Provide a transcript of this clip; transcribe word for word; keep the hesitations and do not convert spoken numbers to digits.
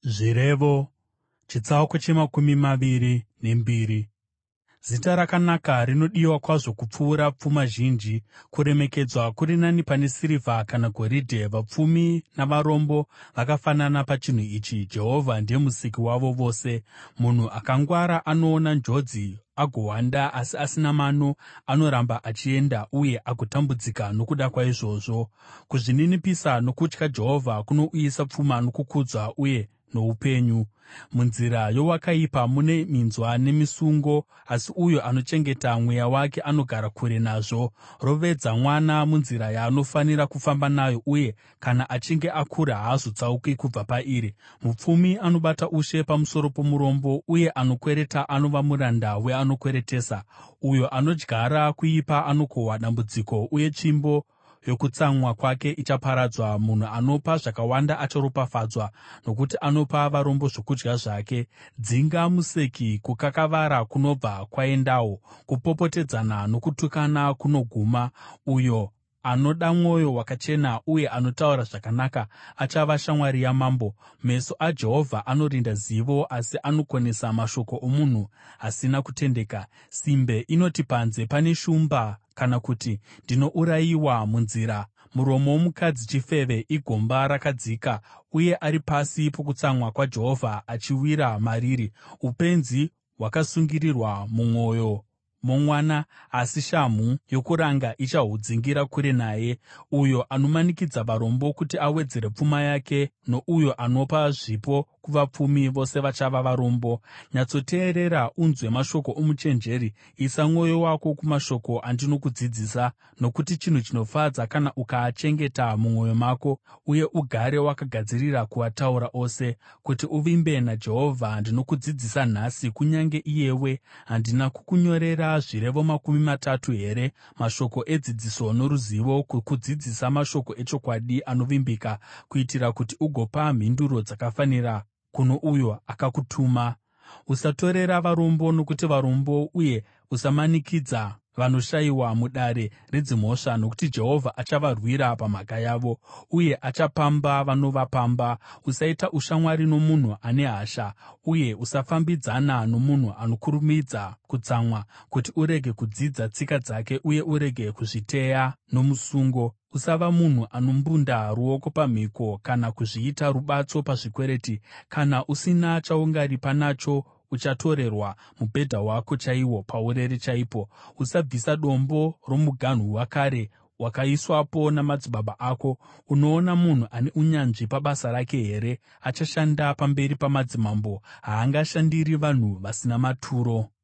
Zvirevo chitsauko chemakumi maviri nembiri. Zita rakanaka rinodiwa kwazvo kupfuura pfuma zhinji. Kuremekedzwa kuri nani pane sirivha kana goridhe. Vapfumi navarombo vakafanana pachinhu ichi: Jehovha ndiye Musiki wavo vose. Munhu akangwara anoona njodzi agohwanda, asi asina mano anoramba achienda uye agotambudzika nokuda kwaizvozvo. Kuzvininipisa nokutya Jehovha kunouyisa pfuma nokukudzwa uye noupenyu. Munzira yowakaipa mune minzwa nemisungo, asi uyo anochengeta mweya wake anogara kure nazvo. Rovedza mwana munzira yaanofanira kufamba nayo, uye kana achinge akura haazotsauki kubva pairi. Mupfumi anobata ushe pamusoro pomurombo, uye anokwereta anova muranda weanokweretesa. Uyo anodyara kuipa anokohwa dambudziko, uye tsvimbo yokutsamwa kwake ichaparadzwa. Munhu anopa zvakawanda acharopafadzwa, nokuti anopa varombo zvokudya zvake. Dzinga museki, kukakavara kunobva kwaendawo, kupopotedzana nokutukana kunoguma. Uyo anoda mwoyo wakachena uye anotaura zvakanaka achava shamwari yamambo. Meso aJehovha anorinda zivo, asi anokonesa mashoko omunhu asina kutendeka. Simbe inoti panze pane shumba, kana kuti ndinourayiwa munzira. Muromo womukadzi chifeve igomba rakadzika, uye ari pasi pokutsamwa kwaJehovha achiwira mariri. Upenzi hwakasungirirwa mumwoyo momwana, asi shamhu yokuranga ichahudzingira kure naye. Uyo anomanikidza varombo kuti awedzere pfuma yake, nouyo anopa zvipo kuvapfumi, vose vachava varombo. Nyatsoteerera unzwe mashoko omuchenjeri; isa mwoyo wako kumashoko andinokudzidzisa. Nokuti chinhu chinofadza kana ukaachengeta mumwoyo mako, uye ugare wakagadzirira kuataura ose. Kuti uvimbe naJehovha ndinokudzidzisa nhasi, kunyange iyewe handina kukunyorera zvirevo makumi matatu here? Mashoko edzidziso noruzivo, kukudzidzisa mashoko echokwadi anovimbika, kuitira kuti ugopa mhinduro dzakafanira kuno uyo akakutuma. Usatorera varombo, nokuti varombo, uye usamanikidza vanoshayiwa mudare redzimhosva, nokuti Jehovha achavarwira pamhaka yavo, uye achapamba vanovapamba. Usaita ushamwari nomunhu ane hasha, uye usafambidzana nomunhu anokurumidza kutsamwa, kuti urege kudzidza tsika dzake uye urege kuzviteya nomusungo. Usava munhu anombunda ruoko pamhiko, kana kuzviita rubatso pazvikwereti. Kana usina chaungaripa nacho, uchatorerwa mubhedha wako chaiwo paurere chaipo. Usabvisa dombo romuganhu wakare wakaiswapo namadzibaba ako. Unoona munhu ane unyanzvi pabasa rake here? Achashanda pamberi pamadzimambo; haangashandiri vanhu vasina maturo.